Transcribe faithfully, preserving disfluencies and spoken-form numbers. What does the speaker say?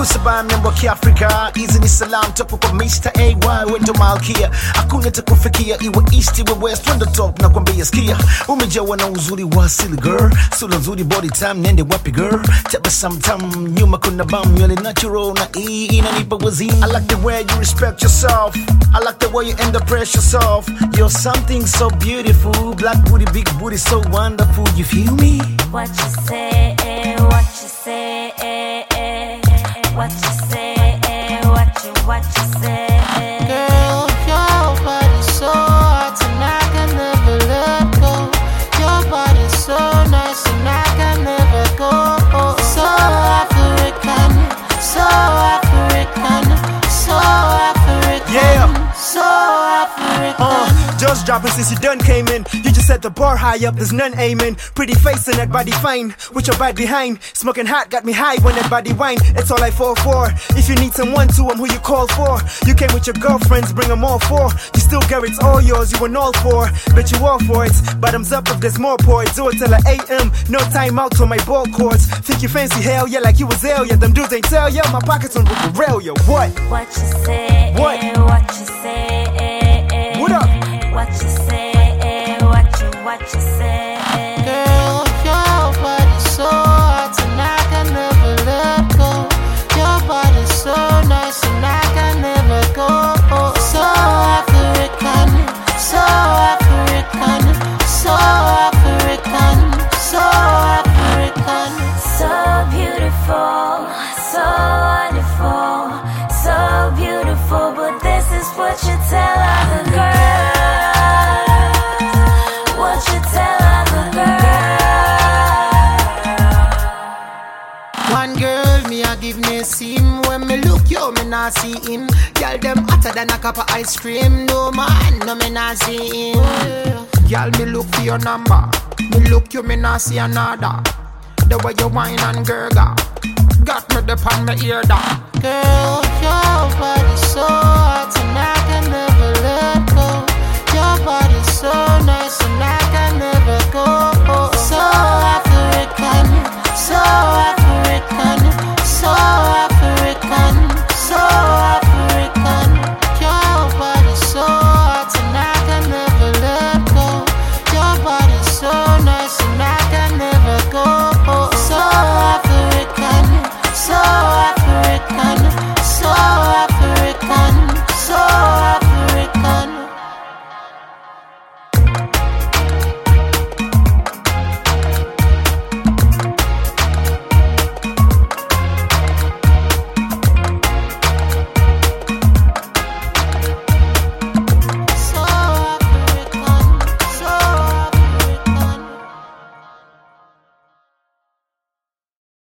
Sabaya mnembo kiafrika. Hizi ni salam topo kwa mister A Y. Wendo malkia, hakuna takufikia. Iwe east iwe west, wendo top na kwambia skia. Umejawa na uzuri wa asili girl. Sula nzuri body time, nende wapi girl. Tabasamu tamu, nyuma kuna bam. Nywele natural na hii inanipa wazimu. I like the way you respect yourself. I like the way you end up press yourself. You're something so beautiful. Black booty, big booty, so wonderful. You feel me? What you say, what you say, what you say, what you, what you say. Girl, your body's so hot and I can never let go. Your body's so nice and I can never go. So African, so African, so African, yeah. so African. Uh, just dropping since you done came in. You just set the bar high up, there's none aiming. Pretty face and that body fine, with your body behind. Smoking hot got me high when that body wine. It's all I fall for. If you need someone to, I'm who you call for. You came with your girlfriends, bring them all four. You still get it's all yours, you want all four. Bet you all for it, bottoms up if there's more pour it. Do it till the A M, no time out for my ball courts. Think you fancy hell, yeah, like you was hell, yeah. Them dudes ain't tell, yeah, my pockets on the rail, yo, what? What you say, What? what you say, What up? what you say, what you, what you say. Girl, your body's so hot and I can never let go. Your body's so nice and I can never go. So African, so African, so African, so African. So beautiful, so wonderful, so beautiful. But this is what you tell other girls. What you tell other girls. One girl me a give me sim. When me look yo me nah see him. Girl them hotter than a cup of ice cream. No man no me nah see him. Girl me look for your number. Me look you me nah see another. The way you whine and gurgle got me the pan me ear down. Girl your body so